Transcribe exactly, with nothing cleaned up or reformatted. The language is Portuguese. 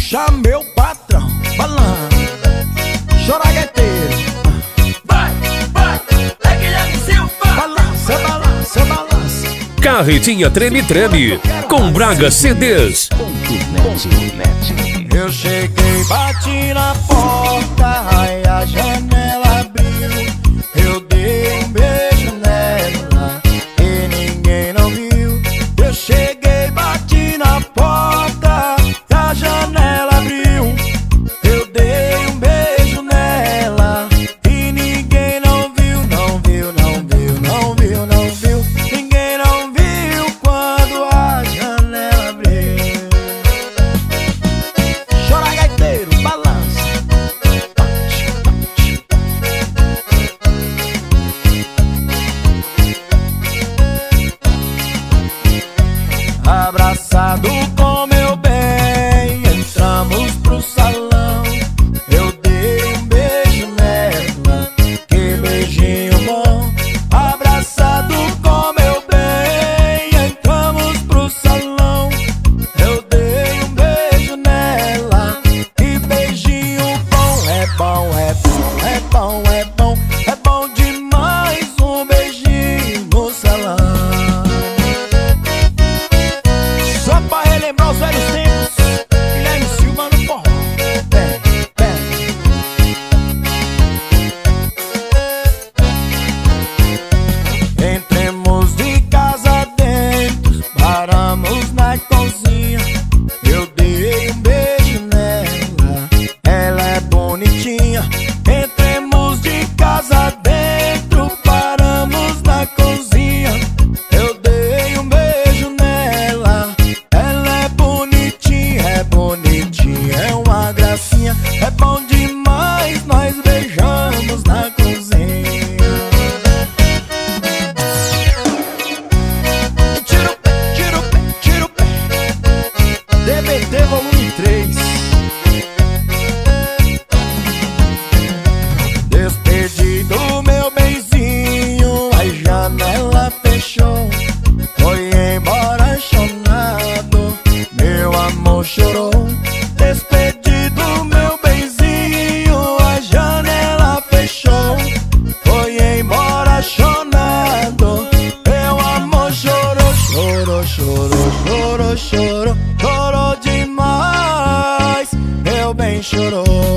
puxa meu patrão, balança, chora gaiteiro. Vai, vai, é Guilherme Silva. Balança, balança, balança. Carretinha Treme Treme com Braga C Ds. Eu cheguei, bati na porta, ai, a janela abriu. Eu dei um beijo nela e ninguém não viu. Eu cheguei, bati na porta, a janela abriu. Eu dei um beijo nela e ninguém não viu. Não viu, não viu, não viu, não viu. Ninguém não viu quando a janela abriu. Chora gaiteiro, balança. Abraçado com meu bem, entramos pro salão. Eu dei um beijo nela, que beijinho bom. Abraçado com meu bem, entramos pro salão. Eu dei um beijo nela, que beijinho bom. É bom, é bom, é bom, é bom, é bom demais um beijinho no salão. Só pra relembrar os velhos tempos, Guilherme Silva no forró. Vem, vem. Entremos de casa dentro, paramos na cozinha. Eu dei um beijo nela, ela é bonitinha. Entremos de casa dentro, paramos na cozinha. Eu dei um beijo nela, ela é bonitinha, é bonitinha, é uma gracinha. É bom demais, nós beijamos na cozinha. Tira o pé, tira o pé, tira o pé. D B T volume três. Despedi do meu benzinho, a janela fechou. Foi embora chorando, meu amor chorou. Despedi do meu benzinho, a janela fechou. Foi embora chorando, meu amor chorou. Chorou, chorou, chorou, chorou, chorou demais, meu bem chorou.